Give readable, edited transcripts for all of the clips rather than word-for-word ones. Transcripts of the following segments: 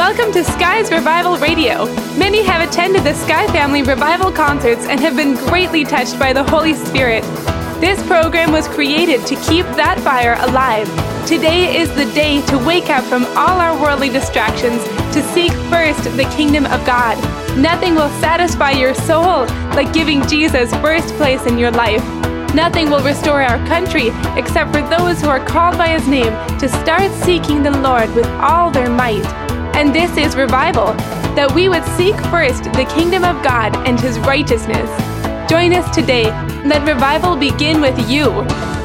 Welcome to Sky's Revival Radio. Many have attended the Sky Family Revival concerts and have been greatly touched by the Holy Spirit. This program was created to keep that fire alive. Today is the day to wake up from all our worldly distractions to seek first the kingdom of God. Nothing will satisfy your soul like giving Jesus first place in your life. Nothing will restore our country except for those who are called by His name to start seeking the Lord with all their might. And this is revival, that we would seek first the kingdom of God and His righteousness. Join us today. Let revival begin with you.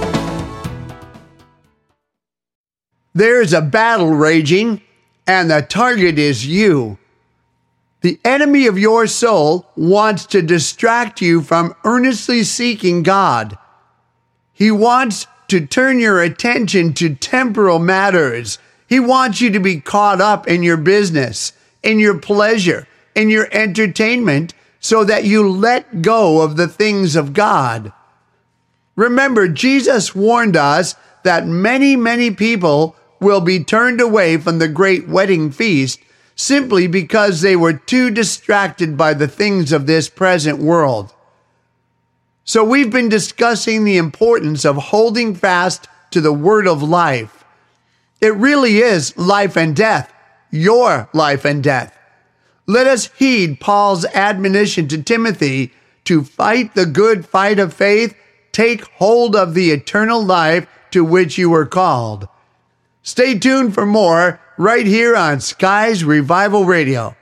There's a battle raging, and the target is you. The enemy of your soul wants to distract you from earnestly seeking God. He wants to turn your attention to temporal matters. He wants you to be caught up in your business, in your pleasure, in your entertainment, so that you let go of the things of God. Remember, Jesus warned us that many people will be turned away from the great wedding feast simply because they were too distracted by the things of this present world. So we've been discussing the importance of holding fast to the word of life. It really is life and death, your life and death. Let us heed Paul's admonition to Timothy to fight the good fight of faith, take hold of the eternal life to which you were called. Stay tuned for more right here on Sky's Revival Radio.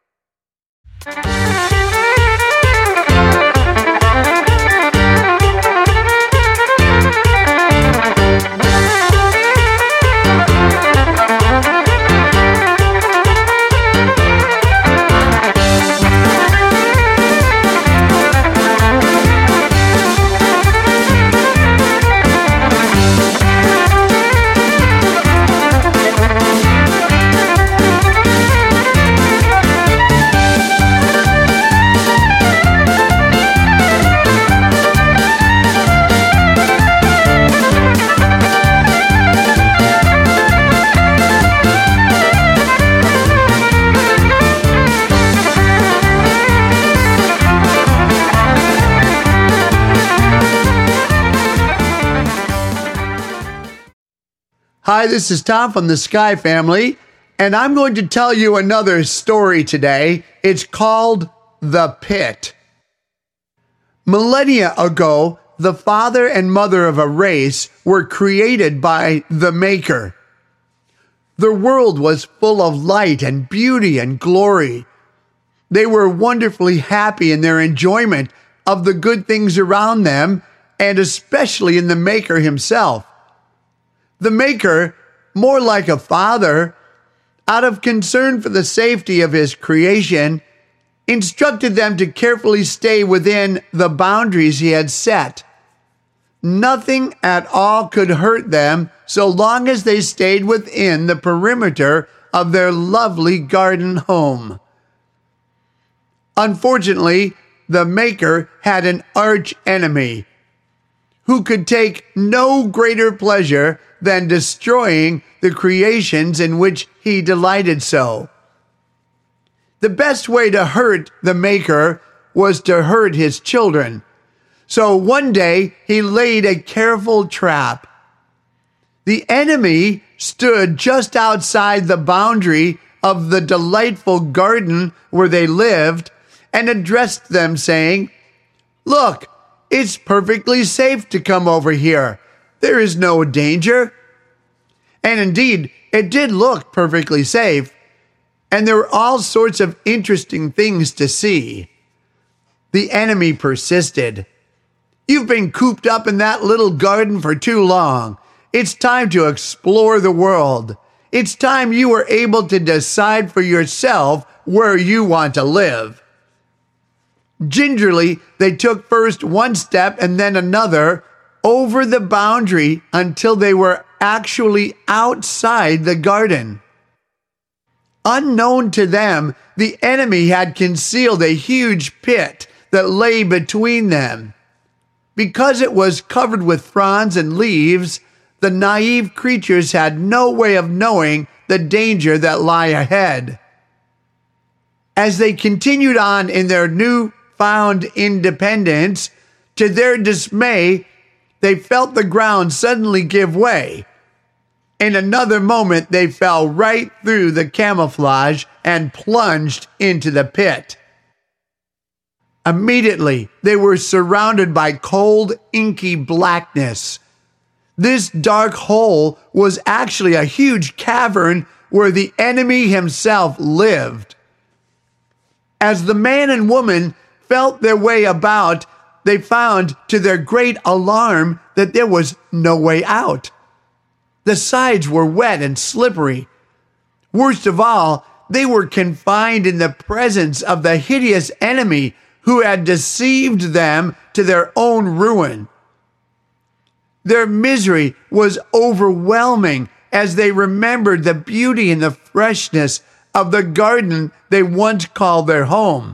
Hi, this is Tom from the Sky Family, and I'm going to tell you another story today. It's called The Pit. Millennia ago, the father and mother of a race were created by the Maker. The world was full of light and beauty and glory. They were wonderfully happy in their enjoyment of the good things around them, and especially in the Maker himself. The Maker, more like a father, out of concern for the safety of his creation, instructed them to carefully stay within the boundaries he had set. Nothing at all could hurt them so long as they stayed within the perimeter of their lovely garden home. Unfortunately, the Maker had an arch enemy who could take no greater pleasure than destroying the creations in which he delighted so. The best way to hurt the Maker was to hurt his children. So one day he laid a careful trap. The enemy stood just outside the boundary of the delightful garden where they lived and addressed them, saying, "Look, it's perfectly safe to come over here. There is no danger." And indeed, it did look perfectly safe, and there were all sorts of interesting things to see. The enemy persisted. "You've been cooped up in that little garden for too long. It's time to explore the world. It's time you were able to decide for yourself where you want to live." Gingerly, they took first one step and then another over the boundary until they were actually outside the garden. Unknown to them, the enemy had concealed a huge pit that lay between them. Because it was covered with fronds and leaves, the naive creatures had no way of knowing the danger that lay ahead. As they continued on in their newfound independence, to their dismay, they felt the ground suddenly give way. In another moment, they fell right through the camouflage and plunged into the pit. Immediately, they were surrounded by cold, inky blackness. This dark hole was actually a huge cavern where the enemy himself lived. As the man and woman felt their way about, they found, to their great alarm, that there was no way out. The sides were wet and slippery. Worst of all, they were confined in the presence of the hideous enemy who had deceived them to their own ruin. Their misery was overwhelming as they remembered the beauty and the freshness of the garden they once called their home.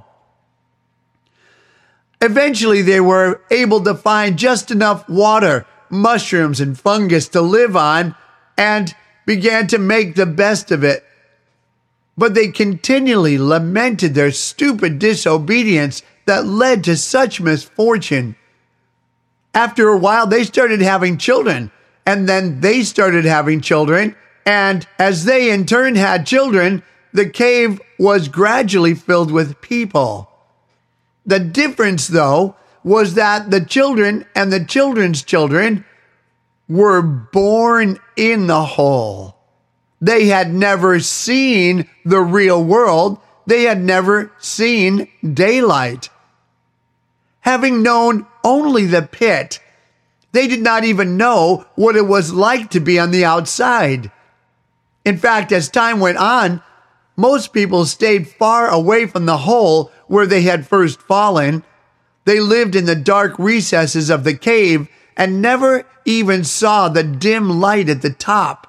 Eventually, they were able to find just enough water, mushrooms, and fungus to live on and began to make the best of it. But they continually lamented their stupid disobedience that led to such misfortune. After a while, they started having children, and then they started having children, and as they in turn had children, the cave was gradually filled with people. The difference, though, was that the children and the children's children were born in the hole. They had never seen the real world. They had never seen daylight. Having known only the pit, they did not even know what it was like to be on the outside. In fact, as time went on, most people stayed far away from the hole where they had first fallen. They lived in the dark recesses of the cave and never even saw the dim light at the top.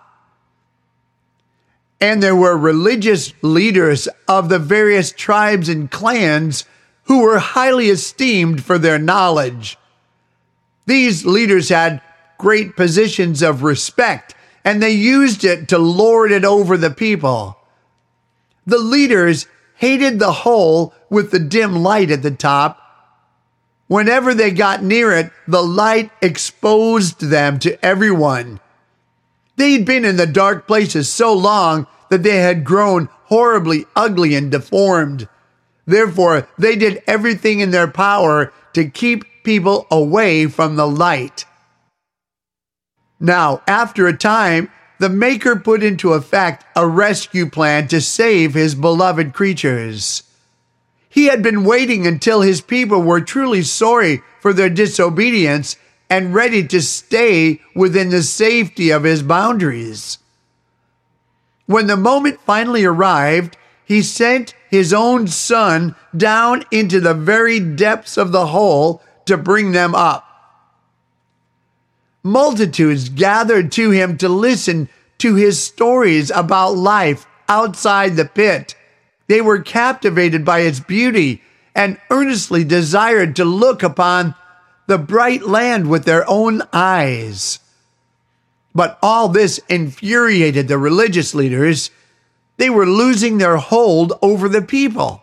And there were religious leaders of the various tribes and clans who were highly esteemed for their knowledge. These leaders had great positions of respect, and they used it to lord it over the people. The leaders hated the hole with the dim light at the top. Whenever they got near it, the light exposed them to everyone. They'd been in the dark places so long that they had grown horribly ugly and deformed. Therefore, they did everything in their power to keep people away from the light. Now, after a time, the Maker put into effect a rescue plan to save his beloved creatures. He had been waiting until his people were truly sorry for their disobedience and ready to stay within the safety of his boundaries. When the moment finally arrived, he sent his own son down into the very depths of the hole to bring them up. Multitudes gathered to him to listen to his stories about life outside the pit. They were captivated by its beauty and earnestly desired to look upon the bright land with their own eyes. But all this infuriated the religious leaders. They were losing their hold over the people.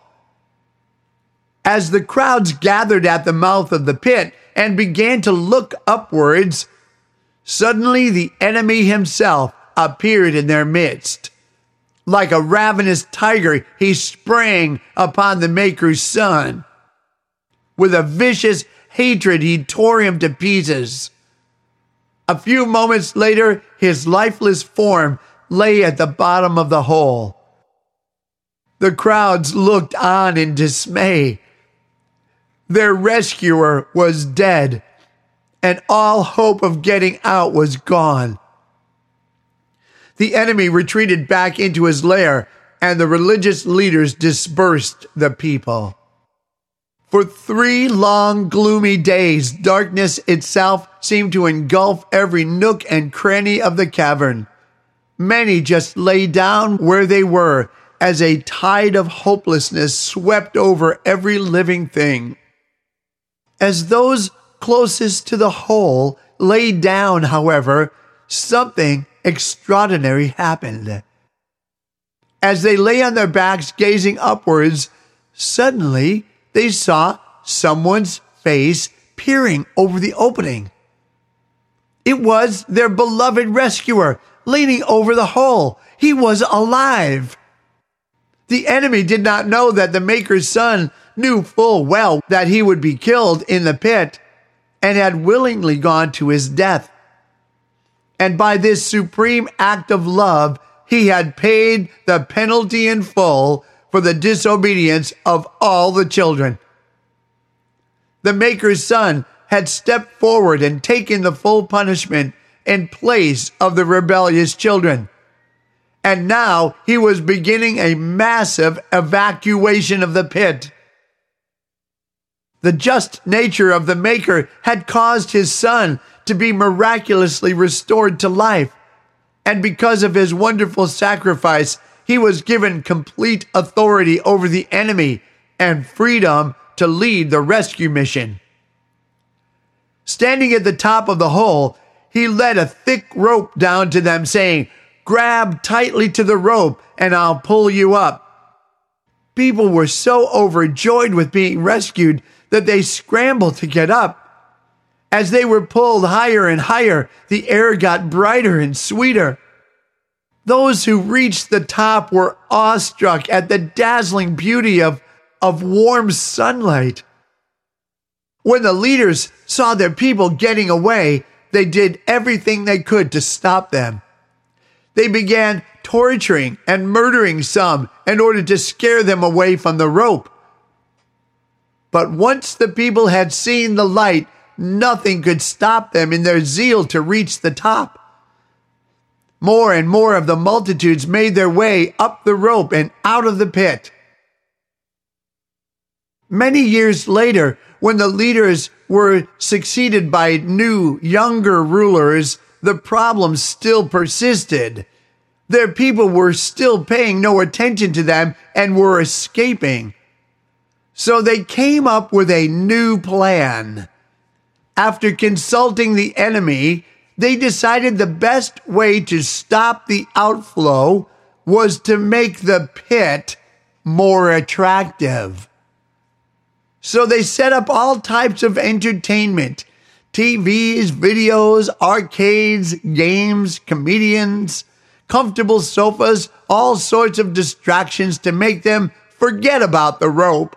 As the crowds gathered at the mouth of the pit and began to look upwards, suddenly the enemy himself appeared in their midst. Like a ravenous tiger, he sprang upon the Maker's son. With a vicious hatred, he tore him to pieces. A few moments later, his lifeless form lay at the bottom of the hole. The crowds looked on in dismay. Their rescuer was dead, and all hope of getting out was gone. The enemy retreated back into his lair, and the religious leaders dispersed the people. For 3 long, gloomy days, darkness itself seemed to engulf every nook and cranny of the cavern. Many just lay down where they were as a tide of hopelessness swept over every living thing. As those closest to the hole lay down, however, something extraordinary happened. As they lay on their backs gazing upwards, suddenly they saw someone's face peering over the opening. It was their beloved rescuer leaning over the hole. He was alive. The enemy did not know that the Maker's Son knew full well that he would be killed in the pit and had willingly gone to his death. And by this supreme act of love, he had paid the penalty in full for the disobedience of all the children. The Maker's Son had stepped forward and taken the full punishment in place of the rebellious children. And now he was beginning a massive evacuation of the pit. The just nature of the Maker had caused his Son to be miraculously restored to life. And because of his wonderful sacrifice, he was given complete authority over the enemy and freedom to lead the rescue mission. Standing at the top of the hole, he led a thick rope down to them, saying, "Grab tightly to the rope and I'll pull you up." People were so overjoyed with being rescued that they scrambled to get up. As they were pulled higher and higher, the air got brighter and sweeter. Those who reached the top were awestruck at the dazzling beauty of warm sunlight. When the leaders saw their people getting away, they did everything they could to stop them. They began torturing and murdering some in order to scare them away from the rope. But once the people had seen the light, nothing could stop them in their zeal to reach the top. More and more of the multitudes made their way up the rope and out of the pit. Many years later, when the leaders were succeeded by new, younger rulers, the problem still persisted. Their people were still paying no attention to them and were escaping. So they came up with a new plan. After consulting the enemy, they decided the best way to stop the outflow was to make the pit more attractive. So they set up all types of entertainment: TVs, videos, arcades, games, comedians, comfortable sofas, all sorts of distractions to make them forget about the rope.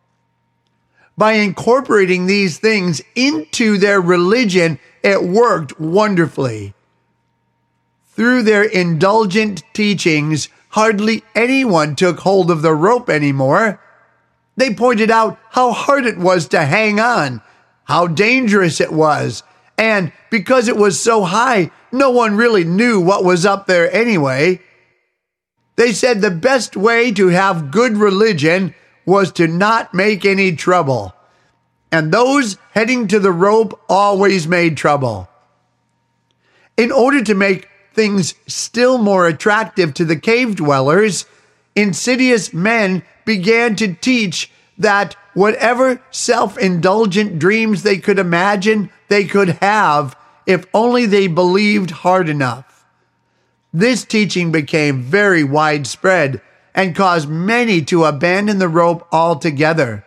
By incorporating these things into their religion, it worked wonderfully. Through their indulgent teachings, hardly anyone took hold of the rope anymore. They pointed out how hard it was to hang on, how dangerous it was, and because it was so high, no one really knew what was up there anyway. They said the best way to have good religion was to not make any trouble, and those heading to the rope always made trouble. In order to make things still more attractive to the cave dwellers, insidious men began to teach that whatever self-indulgent dreams they could imagine, they could have if only they believed hard enough. This teaching became very widespread and caused many to abandon the rope altogether.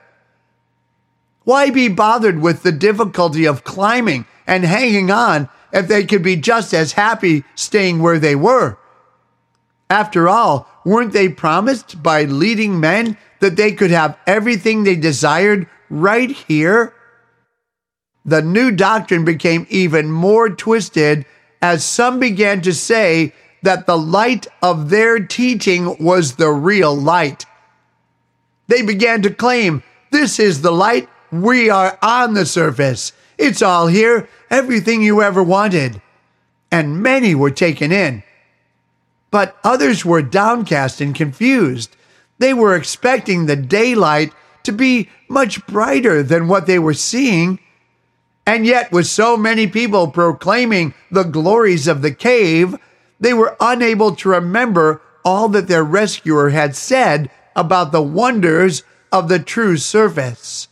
Why be bothered with the difficulty of climbing and hanging on if they could be just as happy staying where they were? After all, weren't they promised by leading men that they could have everything they desired right here? The new doctrine became even more twisted as some began to say that the light of their teaching was the real light. They began to claim, "This is the light. We are on the surface. It's all here, everything you ever wanted." And many were taken in. But others were downcast and confused. They were expecting the daylight to be much brighter than what they were seeing. And yet, with so many people proclaiming the glories of the cave, they were unable to remember all that their rescuer had said about the wonders of the true surface.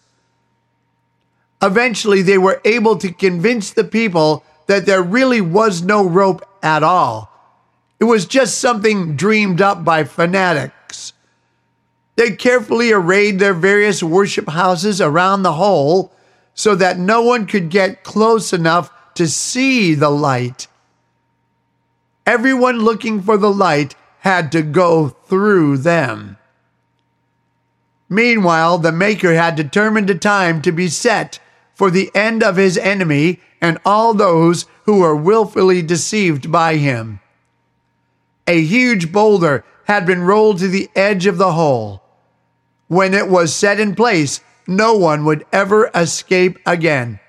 Eventually, they were able to convince the people that there really was no rope at all. It was just something dreamed up by fanatics. They carefully arrayed their various worship houses around the hole so that no one could get close enough to see the light. Everyone looking for the light had to go through them. Meanwhile, the Maker had determined a time to be set for the end of his enemy and all those who were willfully deceived by him. A huge boulder had been rolled to the edge of the hole. When it was set in place, no one would ever escape again.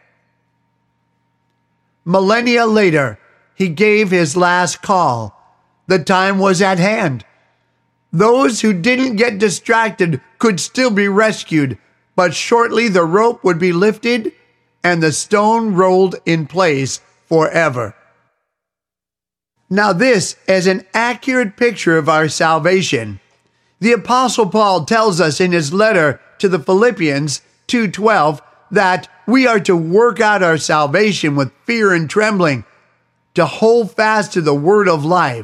Millennia later, he gave his last call. The time was at hand. Those who didn't get distracted could still be rescued, but shortly the rope would be lifted and the stone rolled in place forever. Now this is an accurate picture of our salvation. The Apostle Paul tells us in his letter to the Philippians 2:12 that we are to work out our salvation with fear and trembling, to hold fast to the word of life.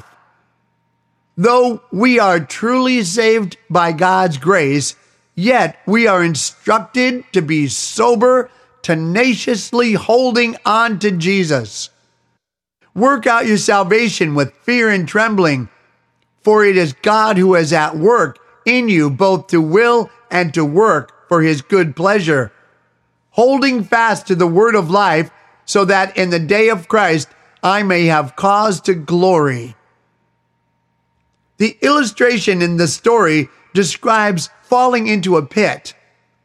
Though we are truly saved by God's grace, yet we are instructed to be sober, tenaciously holding on to Jesus. Work out your salvation with fear and trembling, for it is God who is at work in you both to will and to work for his good pleasure, holding fast to the word of life, so that in the day of Christ I may have cause to glory. The illustration in the story describes falling into a pit.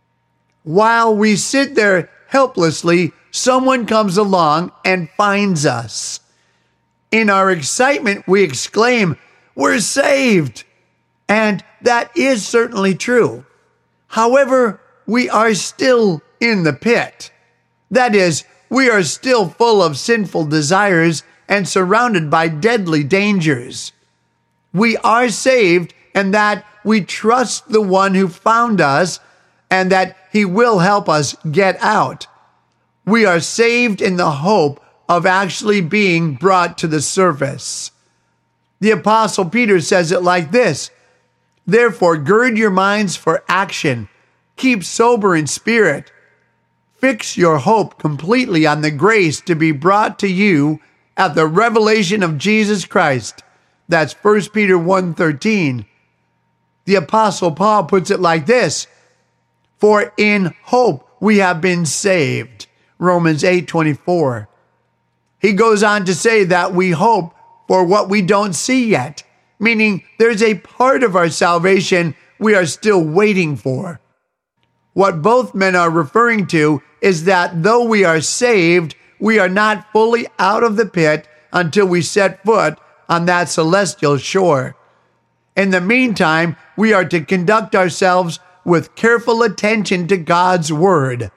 While we sit there helplessly, someone comes along and finds us. In our excitement, we exclaim, "We're saved!" And that is certainly true. However, we are still in the pit. That is, we are still full of sinful desires and surrounded by deadly dangers. We are saved and that we trust the one who found us and that he will help us get out. We are saved in the hope of actually being brought to the surface. The Apostle Peter says it like this: "Therefore, gird your minds for action. Keep sober in spirit. Fix your hope completely on the grace to be brought to you at the revelation of Jesus Christ." That's 1 Peter 1:13. The Apostle Paul puts it like this: "For in hope we have been saved." Romans 8:24. He goes on to say that we hope for what we don't see yet, meaning there's a part of our salvation we are still waiting for. What both men are referring to is that though we are saved, we are not fully out of the pit until we set foot on that celestial shore. In the meantime, we are to conduct ourselves with careful attention to God's word.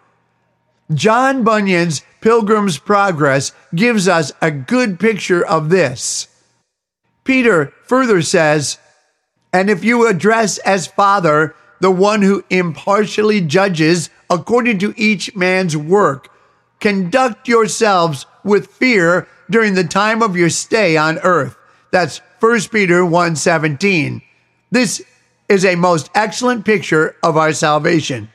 John Bunyan's Pilgrim's Progress gives us a good picture of this. Peter further says, "And if you address as Father the one who impartially judges according to each man's work, conduct yourselves with fear during the time of your stay on earth." That's 1 Peter 1:17. This is a most excellent picture of our salvation.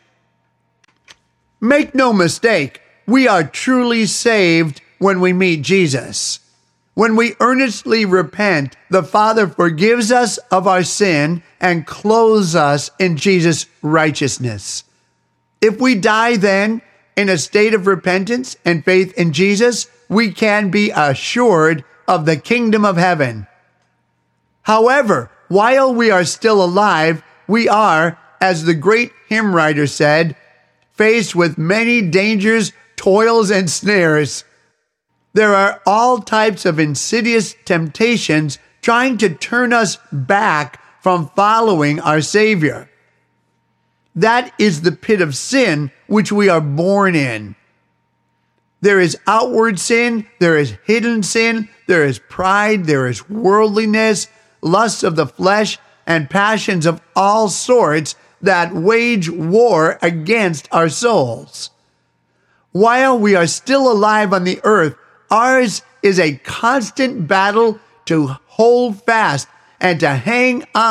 Make no mistake, we are truly saved when we meet Jesus. When we earnestly repent, the Father forgives us of our sin and clothes us in Jesus' righteousness. If we die then in a state of repentance and faith in Jesus, we can be assured of the kingdom of heaven. However, while we are still alive, we are, as the great hymn writer said, faced with many dangers, toils, and snares. There are all types of insidious temptations trying to turn us back from following our Savior. That is the pit of sin which we are born in. There is outward sin, there is hidden sin, there is pride, there is worldliness, lusts of the flesh, and passions of all sorts that wage war against our souls. While we are still alive on the earth, ours is a constant battle to hold fast and to hang on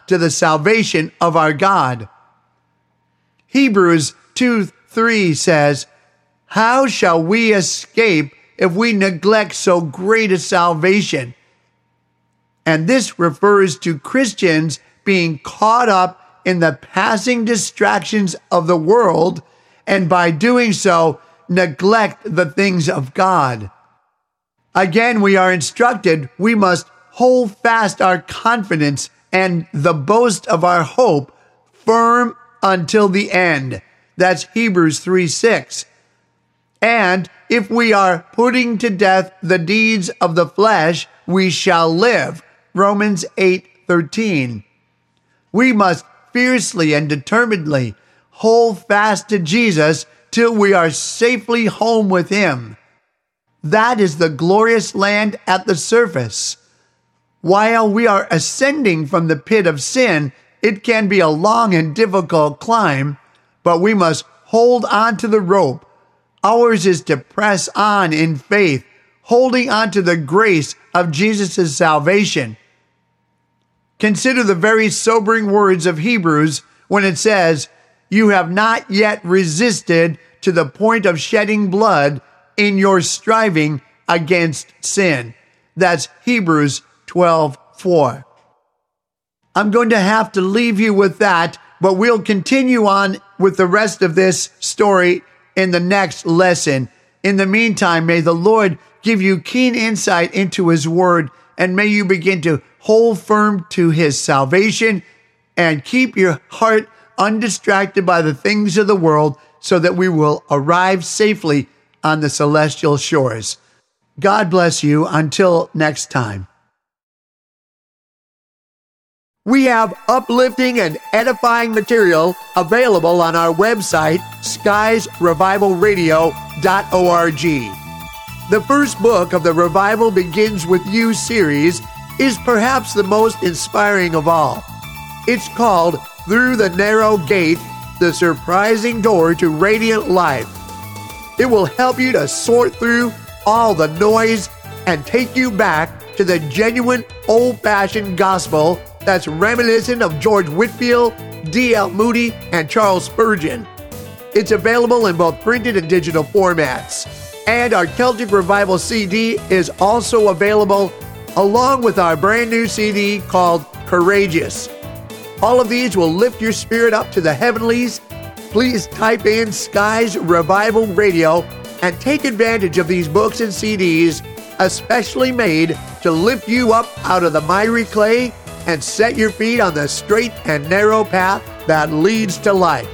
to the salvation of our God. Hebrews 2:3 says, "How shall we escape if we neglect so great a salvation?" And this refers to Christians being caught up in the passing distractions of the world, and by doing so, neglect the things of God. Again, we are instructed we must hold fast our confidence and the boast of our hope firm until the end. That's Hebrews 3:6. And if we are putting to death the deeds of the flesh, we shall live. Romans 8:13. We must fiercely and determinedly hold fast to Jesus till we are safely home with him. That is the glorious land at the surface. While we are ascending from the pit of sin, it can be a long and difficult climb, but we must hold on to the rope. Ours is to press on in faith, holding on to the grace of Jesus' salvation. Consider the very sobering words of Hebrews when it says, "You have not yet resisted to the point of shedding blood in your striving against sin." That's Hebrews 12:4. I'm going to have to leave you with that, but we'll continue on with the rest of this story in the next lesson. In the meantime, may the Lord give you keen insight into his word, and may you begin to hold firm to his salvation and keep your heart undistracted by the things of the world so that we will arrive safely on the celestial shores. God bless you until next time. We have uplifting and edifying material available on our website, skiesrevivalradio.org. The first book of the Revival Begins With You series is perhaps the most inspiring of all. It's called Through the Narrow Gate, The Surprising Door to Radiant Life. It will help you to sort through all the noise and take you back to the genuine old-fashioned gospel that's reminiscent of George Whitefield, D.L. Moody, and Charles Spurgeon. It's available in both printed and digital formats. And our Celtic Revival CD is also available along with our brand new CD called Courageous. All of these will lift your spirit up to the heavenlies. Please type in Skies Revival Radio and take advantage of these books and CDs, especially made to lift you up out of the miry clay and set your feet on the straight and narrow path that leads to life.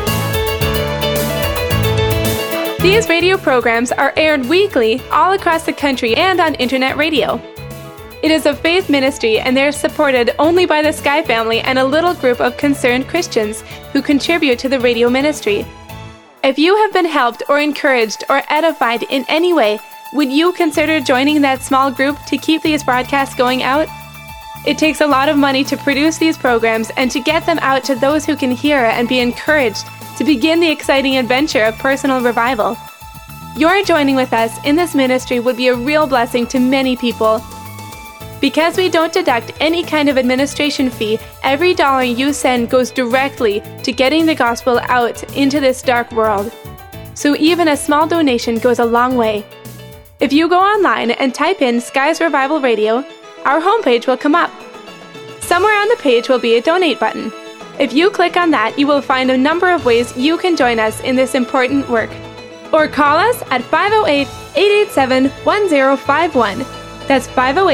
These radio programs are aired weekly all across the country and on internet radio. It is a faith ministry, and they're supported only by the Sky family and a little group of concerned Christians who contribute to the radio ministry. If you have been helped or encouraged or edified in any way, would you consider joining that small group to keep these broadcasts going out? It takes a lot of money to produce these programs and to get them out to those who can hear and be encouraged to begin the exciting adventure of personal revival. Your joining with us in this ministry would be a real blessing to many people. Because we don't deduct any kind of administration fee, every dollar you send goes directly to getting the gospel out into this dark world. So even a small donation goes a long way. If you go online and type in Skies Revival Radio, our homepage will come up. Somewhere on the page will be a donate button. If you click on that, you will find a number of ways you can join us in this important work. Or call us at 508-887-1051. That's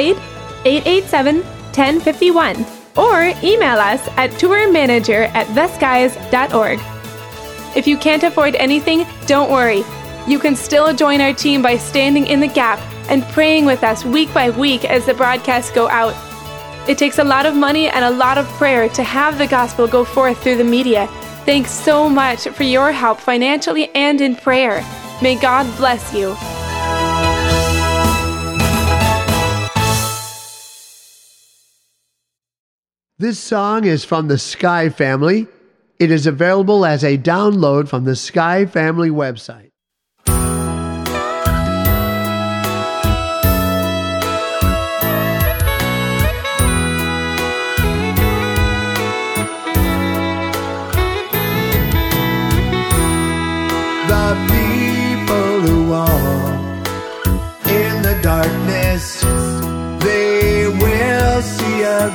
508-887-1051. Or email us at tourmanager@theskies.org. If you can't afford anything, don't worry. You can still join our team by standing in the gap and praying with us week by week as the broadcasts go out. It takes a lot of money and a lot of prayer to have the gospel go forth through the media. Thanks so much for your help financially and in prayer. May God bless you. This song is from the Sky Family. It is available as a download from the Sky Family website.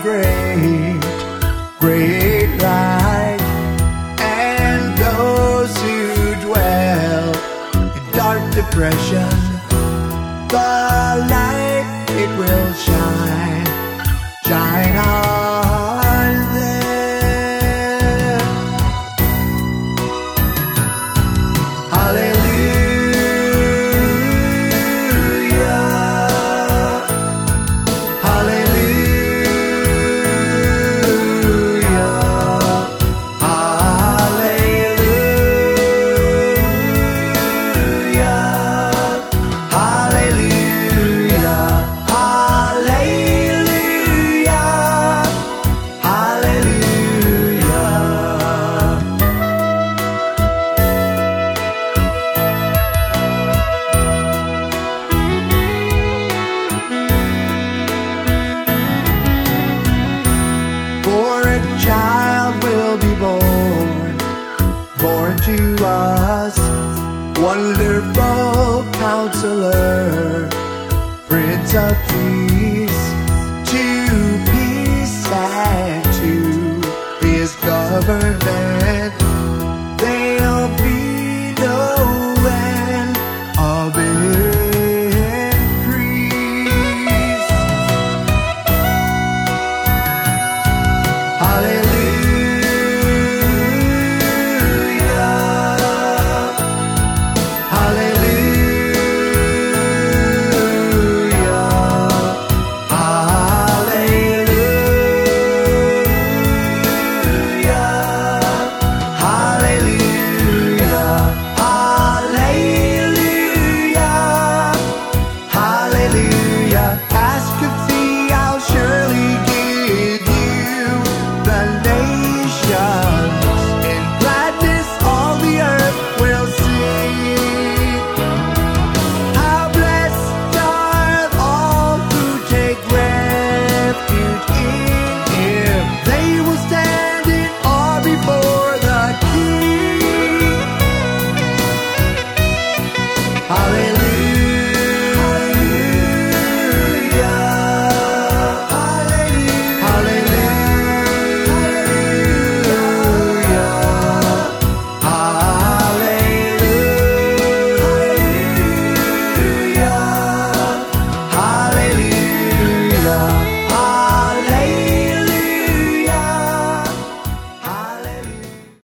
great, great light. And those who dwell in dark depression, the light, it will shine, shine on them. Hallelujah. To us, wonderful Counselor, Prince of Peace, to peace and to His government.